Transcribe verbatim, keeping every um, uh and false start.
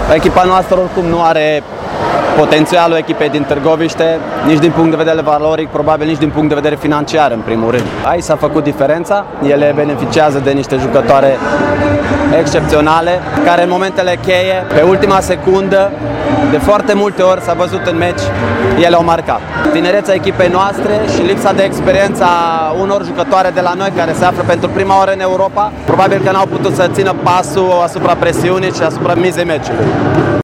Echipa noastră oricum nu are potențialul echipei din Târgoviște, nici din punct de vedere valoric, probabil nici din punct de vedere financiar în primul rând. Aici s-a făcut diferența, ele beneficiază de niște jucătoare excepționale, care în momentele cheie, pe ultima secundă, de foarte multe ori s-a văzut în meci, ele au marcat. Tinerețea echipei noastre și lipsa de experiență a unor jucătoare de la noi care se află pentru prima oară în Europa, probabil că n-au putut să țină pasul asupra presiunii și asupra mizei meciului.